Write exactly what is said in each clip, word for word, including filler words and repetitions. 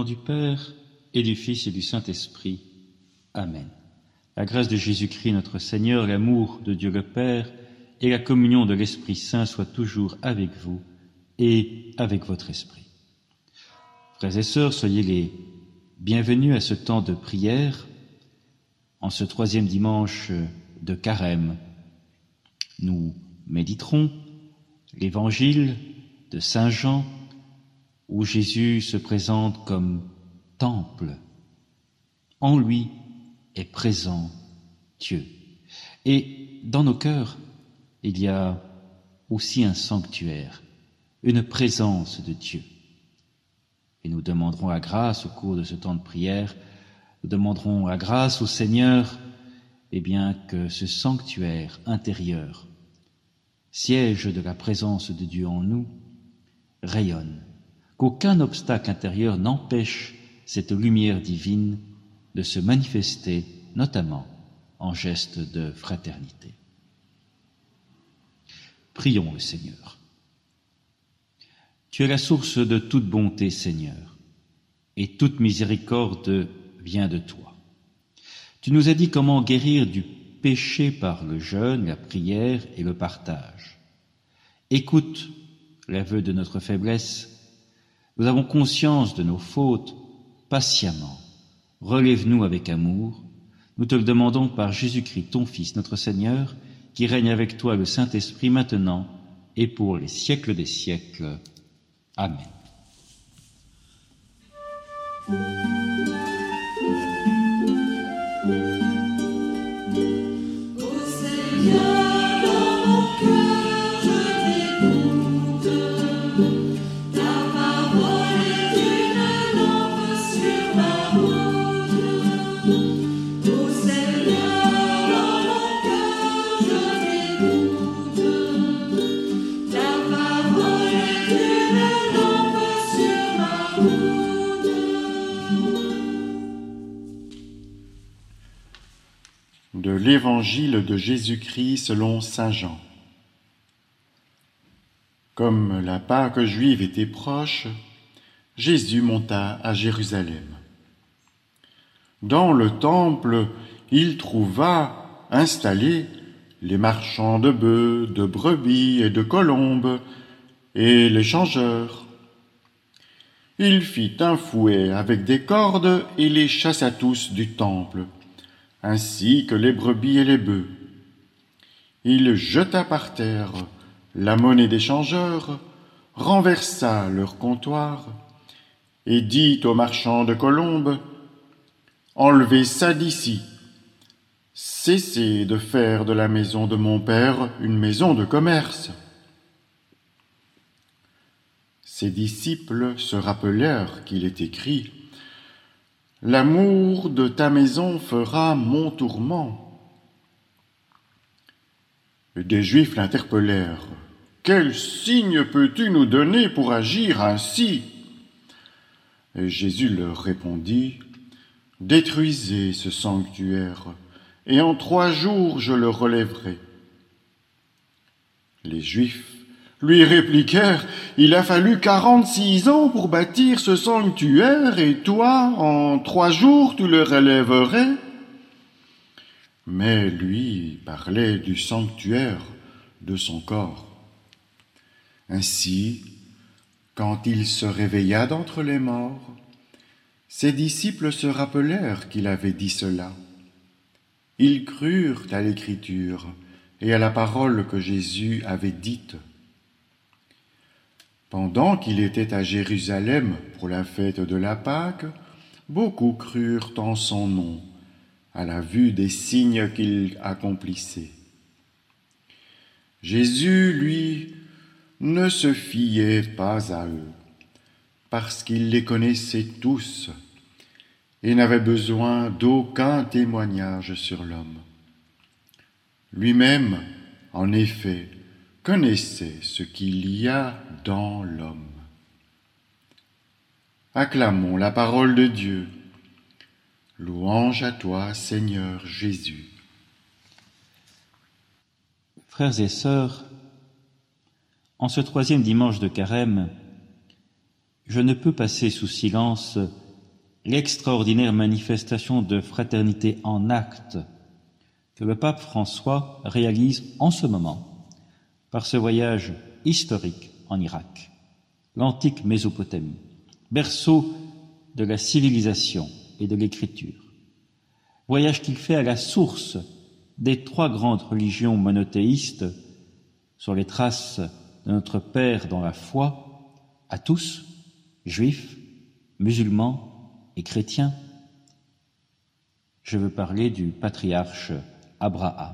du Père et du Fils et du Saint-Esprit. Amen. La grâce de Jésus-Christ notre Seigneur, l'amour de Dieu le Père et la communion de l'Esprit Saint soient toujours avec vous et avec votre esprit. Frères et sœurs, soyez les bienvenus à ce temps de prière en ce troisième dimanche de Carême. Nous méditerons l'évangile de Saint Jean où Jésus se présente comme temple. En lui est présent Dieu. Et dans nos cœurs, il y a aussi un sanctuaire, une présence de Dieu. Et nous demanderons la grâce au cours de ce temps de prière, nous demanderons la grâce au Seigneur, eh bien que ce sanctuaire intérieur, siège de la présence de Dieu en nous, rayonne, qu'aucun obstacle intérieur n'empêche cette lumière divine de se manifester, notamment en geste de fraternité. Prions le Seigneur. Tu es la source de toute bonté, Seigneur, et toute miséricorde vient de toi. Tu nous as dit comment guérir du péché par le jeûne, la prière et le partage. Écoute l'aveu de notre faiblesse. Nous avons conscience de nos fautes, patiemment. Relève-nous avec amour. Nous te le demandons par Jésus-Christ, ton Fils, notre Seigneur, qui règne avec toi le Saint-Esprit maintenant et pour les siècles des siècles. Amen. De l'Évangile de Jésus-Christ selon saint Jean. Comme la Pâque juive était proche, Jésus monta à Jérusalem. Dans le temple, il trouva installés les marchands de bœufs, de brebis et de colombes, et les changeurs. Il fit un fouet avec des cordes et les chassa tous du temple, ainsi que les brebis et les bœufs. Il jeta par terre la monnaie des changeurs, renversa leur comptoir, et dit aux marchands de colombes, « Enlevez ça d'ici, cessez de faire de la maison de mon père une maison de commerce. » Ses disciples se rappelèrent qu'il est écrit, « L'amour de ta maison fera mon tourment. » Des Juifs l'interpellèrent. « Quel signe peux-tu nous donner pour agir ainsi ?» Et Jésus leur répondit, « Détruisez ce sanctuaire, et en trois jours je le relèverai. » Les Juifs lui répliquèrent, « Il a fallu quarante-six ans pour bâtir ce sanctuaire, et toi, en trois jours, tu le relèverais ?» Mais lui parlait du sanctuaire de son corps. Ainsi, quand il se réveilla d'entre les morts, ses disciples se rappelèrent qu'il avait dit cela. Ils crurent à l'Écriture et à la parole que Jésus avait dite. Pendant qu'il était à Jérusalem pour la fête de la Pâque, beaucoup crurent en son nom, à la vue des signes qu'il accomplissait. Jésus, lui, ne se fiait pas à eux, parce qu'il les connaissait tous et n'avait besoin d'aucun témoignage sur l'homme. Lui-même, en effet, connaissait ce qu'il y a dans l'homme. Acclamons la parole de Dieu. Louange à toi, Seigneur Jésus. Frères et sœurs, en ce troisième dimanche de Carême, je ne peux passer sous silence l'extraordinaire manifestation de fraternité en acte que le pape François réalise en ce moment par ce voyage historique en Irak, l'antique Mésopotamie, berceau de la civilisation et de l'écriture. Voyage qu'il fait à la source des trois grandes religions monothéistes sur les traces de notre Père dans la foi, à tous, juifs, musulmans et chrétiens. Je veux parler du patriarche Abraham.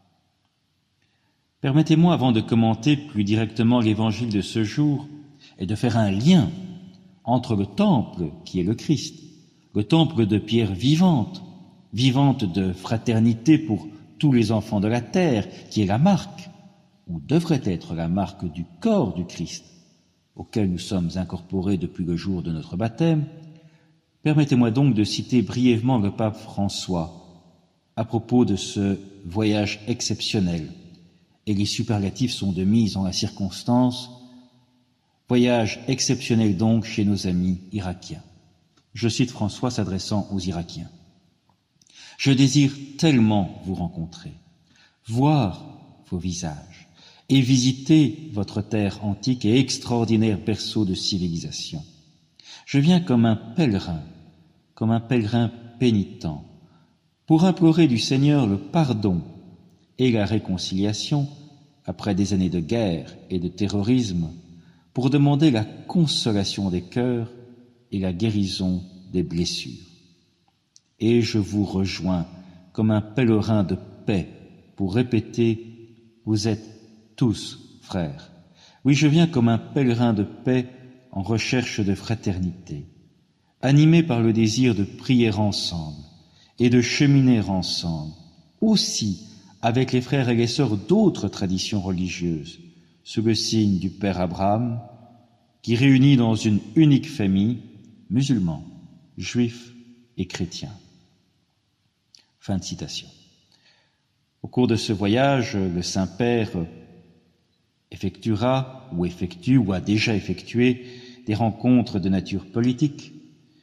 Permettez-moi, avant de commenter plus directement l'évangile de ce jour et de faire un lien entre le temple qui est le Christ, le temple de pierre vivante, vivante de fraternité pour tous les enfants de la terre, qui est la marque, ou devrait être la marque du corps du Christ, auquel nous sommes incorporés depuis le jour de notre baptême, permettez-moi donc de citer brièvement le pape François à propos de ce voyage exceptionnel, et les superlatifs sont de mise en la circonstance. Voyage exceptionnel donc chez nos amis irakiens. Je cite François s'adressant aux Irakiens. « Je désire tellement vous rencontrer, voir vos visages et visiter votre terre antique et extraordinaire berceau de civilisation. Je viens comme un pèlerin, comme un pèlerin pénitent, pour implorer du Seigneur le pardon et la réconciliation après des années de guerre et de terrorisme, pour demander la consolation des cœurs et la guérison des blessures. Et je vous rejoins comme un pèlerin de paix pour répéter « Vous êtes tous frères ». Oui, je viens comme un pèlerin de paix en recherche de fraternité, animé par le désir de prier ensemble et de cheminer ensemble, aussi avec les frères et les sœurs d'autres traditions religieuses, sous le signe du Père Abraham, qui réunit dans une unique famille musulmans, juifs et chrétiens. Fin de citation. Au cours de ce voyage, le Saint-Père effectuera ou effectue ou a déjà effectué des rencontres de nature politique,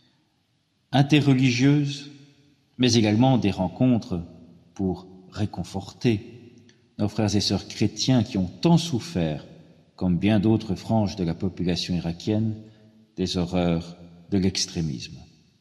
interreligieuses, mais également des rencontres pour réconforter nos frères et sœurs chrétiens qui ont tant souffert, comme bien d'autres franges de la population irakienne, des horreurs de l'extrémisme.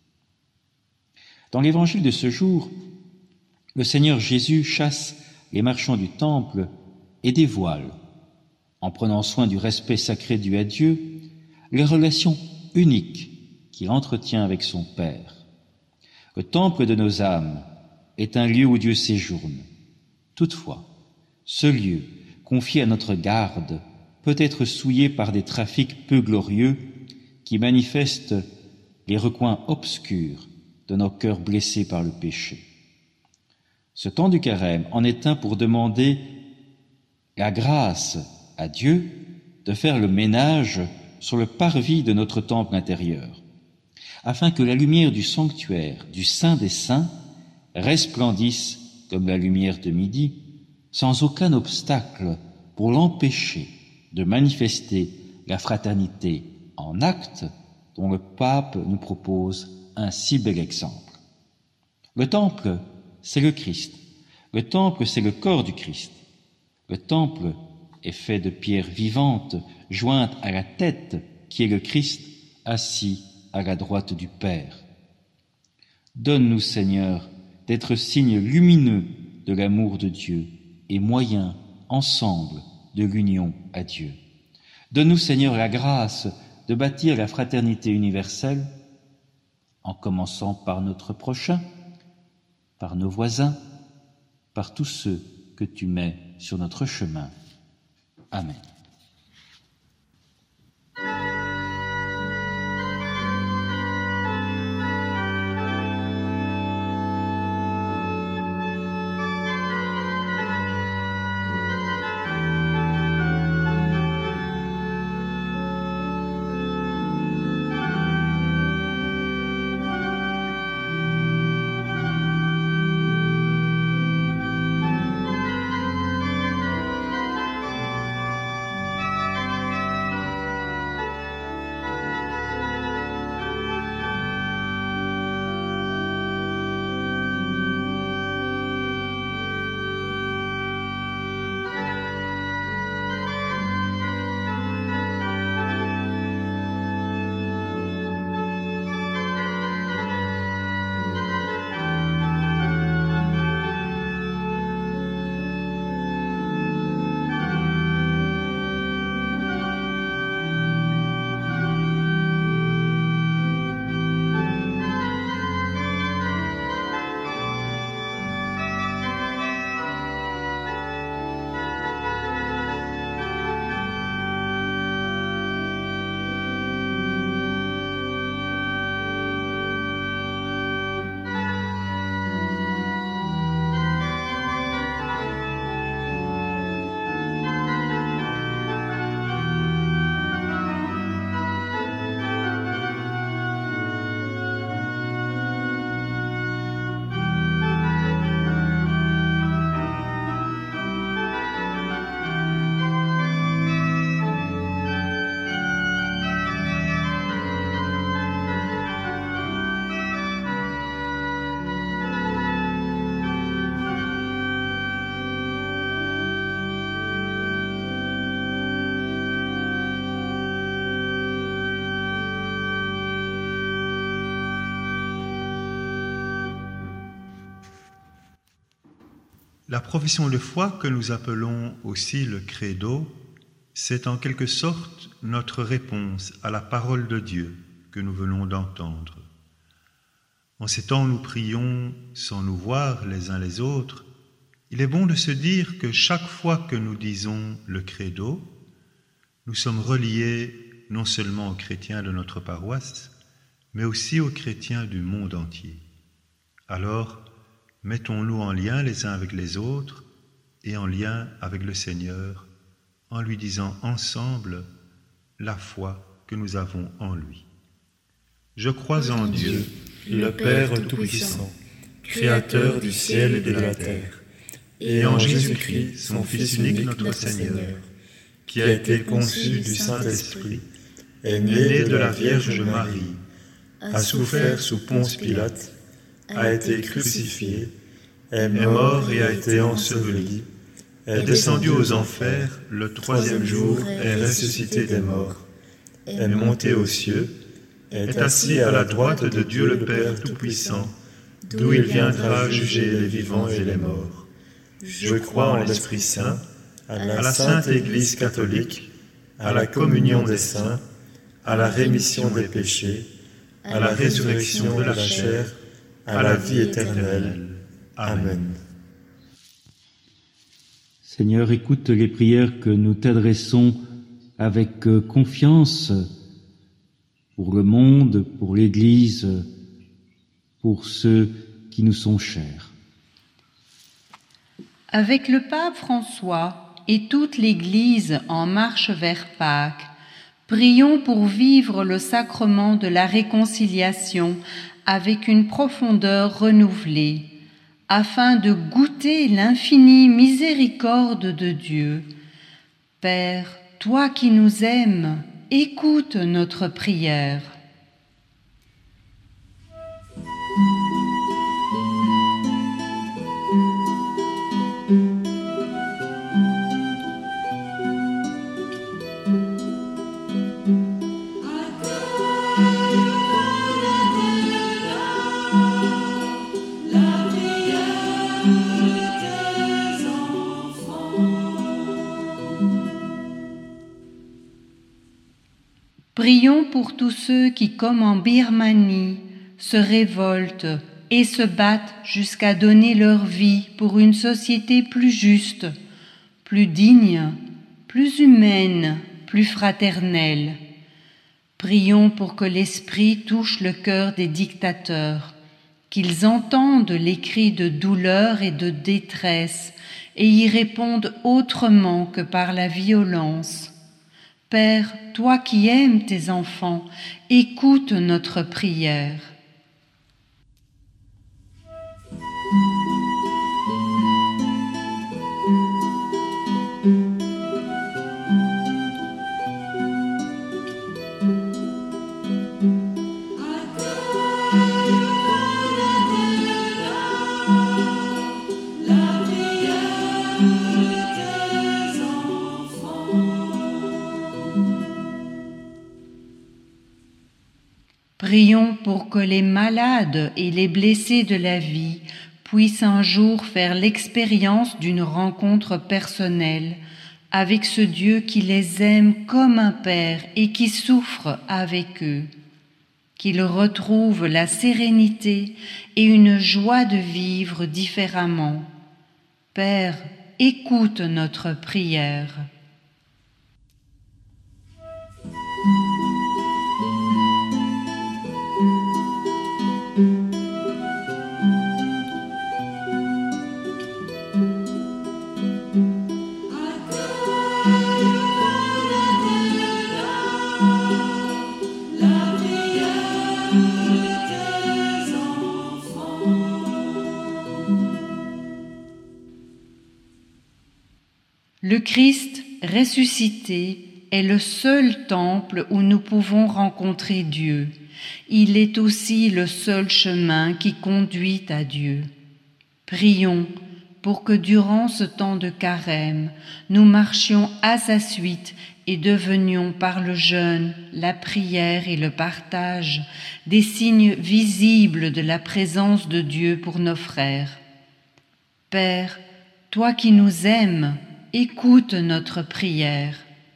Dans l'évangile de ce jour, le Seigneur Jésus chasse les marchands du temple et dévoile, en prenant soin du respect sacré dû à Dieu, les relations uniques qu'il entretient avec son Père. Le temple de nos âmes est un lieu où Dieu séjourne. Toutefois, ce lieu, confié à notre garde, peut être souillé par des trafics peu glorieux qui manifestent les recoins obscurs de nos cœurs blessés par le péché. Ce temps du carême en est un pour demander la grâce à Dieu de faire le ménage sur le parvis de notre temple intérieur, afin que la lumière du sanctuaire, du Saint des Saints, resplendisse comme la lumière de midi, sans aucun obstacle pour l'empêcher de manifester la fraternité en acte dont le pape nous propose un si bel exemple. Le temple, c'est le Christ. Le temple, c'est le corps du Christ. Le temple est fait de pierres vivantes jointes à la tête qui est le Christ assis à la droite du Père. Donne-nous, Seigneur, d'être signes lumineux de l'amour de Dieu et moyens, ensemble, de l'union à Dieu. Donne-nous, Seigneur, la grâce de bâtir la fraternité universelle, en commençant par notre prochain, par nos voisins, par tous ceux que tu mets sur notre chemin. Amen. La profession de foi que nous appelons aussi le credo, c'est en quelque sorte notre réponse à la parole de Dieu que nous venons d'entendre. En ces temps où nous prions sans nous voir les uns les autres, il est bon de se dire que chaque fois que nous disons le credo, nous sommes reliés non seulement aux chrétiens de notre paroisse, mais aussi aux chrétiens du monde entier. Alors, mettons-nous en lien les uns avec les autres et en lien avec le Seigneur, en lui disant ensemble la foi que nous avons en lui. Je crois en Dieu, le Père Tout-Puissant, Créateur du ciel et de la terre, et en Jésus-Christ, son Fils unique, notre Seigneur, qui a été conçu du Saint-Esprit, est né de la Vierge Marie, a souffert sous Ponce Pilate, a été crucifié, est mort et a été enseveli, est descendu aux enfers, le troisième jour est ressuscité des morts, est monté aux cieux, est assis à la droite de Dieu le Père Tout-Puissant, d'où il viendra juger les vivants et les morts. Je crois en l'Esprit Saint, à la Sainte Église catholique, à la communion des saints, à la rémission des péchés, à la résurrection de la chair, à la vie éternelle. Amen. Seigneur, écoute les prières que nous t'adressons avec confiance pour le monde, pour l'Église, pour ceux qui nous sont chers. Avec le pape François et toute l'Église en marche vers Pâques, prions pour vivre le sacrement de la réconciliation avec une profondeur renouvelée, afin de goûter l'infinie miséricorde de Dieu. Père, toi qui nous aimes, écoute notre prière. Prions pour tous ceux qui, comme en Birmanie, se révoltent et se battent jusqu'à donner leur vie pour une société plus juste, plus digne, plus humaine, plus fraternelle. Prions pour que l'Esprit touche le cœur des dictateurs, qu'ils entendent les cris de douleur et de détresse et y répondent autrement que par la violence. Père, toi qui aimes tes enfants, écoute notre prière. Prions pour que les malades et les blessés de la vie puissent un jour faire l'expérience d'une rencontre personnelle avec ce Dieu qui les aime comme un Père et qui souffre avec eux. Qu'ils retrouvent la sérénité et une joie de vivre différemment. Père, écoute notre prière. Le Christ ressuscité est le seul temple où nous pouvons rencontrer Dieu. Il est aussi le seul chemin qui conduit à Dieu. Prions pour que durant ce temps de carême, nous marchions à sa suite et devenions par le jeûne, la prière et le partage des signes visibles de la présence de Dieu pour nos frères. Père, toi qui nous aimes, écoute notre prière.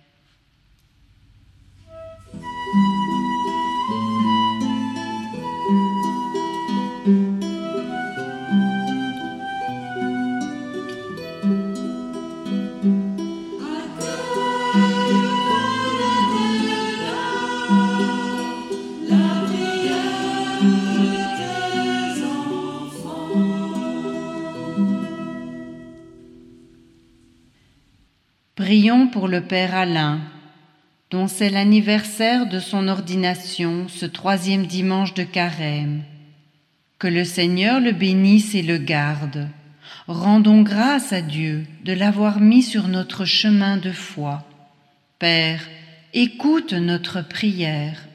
Prions pour le Père Alain, dont c'est l'anniversaire de son ordination ce troisième dimanche de Carême. Que le Seigneur le bénisse et le garde. Rendons grâce à Dieu de l'avoir mis sur notre chemin de foi. Père, écoute notre prière.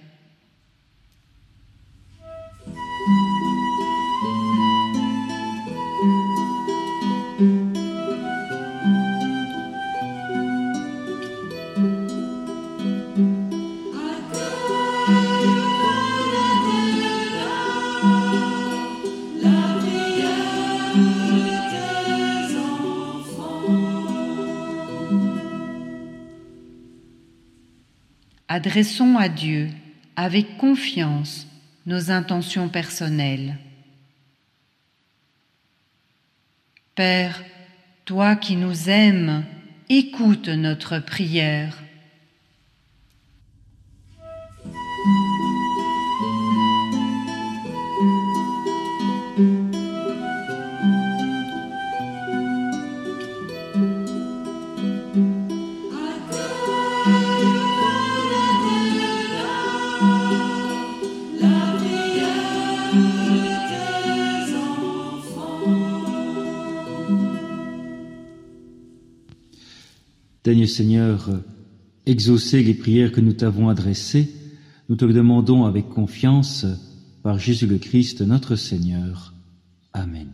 Adressons à Dieu avec confiance nos intentions personnelles. Père, toi qui nous aimes, écoute notre prière. Daigne Seigneur, exaucer les prières que nous t'avons adressées, nous te le demandons avec confiance par Jésus le Christ notre Seigneur. Amen.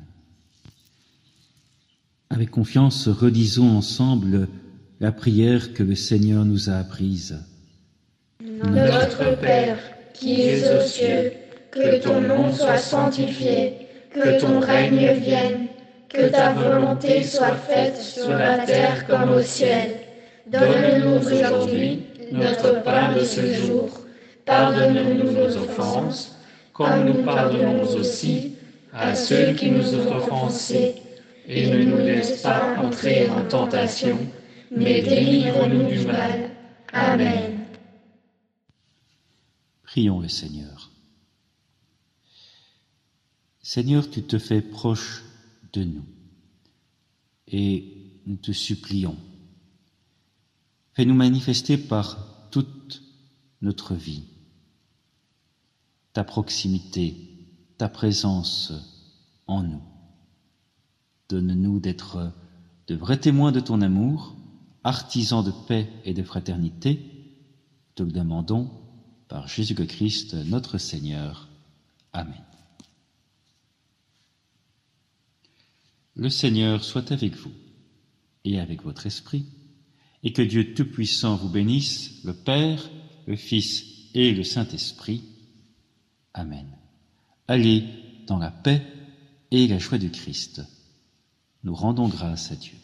Avec confiance, redisons ensemble la prière que le Seigneur nous a apprise. Notre Père, qui es aux cieux, que ton nom soit sanctifié, que ton règne vienne, que ta volonté soit faite sur la terre comme au ciel. Donne-nous aujourd'hui notre pain de ce jour. Pardonne-nous nos offenses, comme nous pardonnons aussi à ceux qui nous ont offensés. Et ne nous laisse pas entrer en tentation, mais délivre-nous du mal. Amen. Prions le Seigneur. Seigneur, tu te fais proche de nous et nous te supplions. Fais-nous manifester par toute notre vie ta proximité, ta présence en nous. Donne-nous d'être de vrais témoins de ton amour, artisans de paix et de fraternité. Te le demandons par Jésus le Christ, notre Seigneur. Amen. Le Seigneur soit avec vous et avec votre esprit, et que Dieu Tout-Puissant vous bénisse, le Père, le Fils et le Saint-Esprit. Amen. Allez dans la paix et la joie du Christ. Nous rendons grâce à Dieu.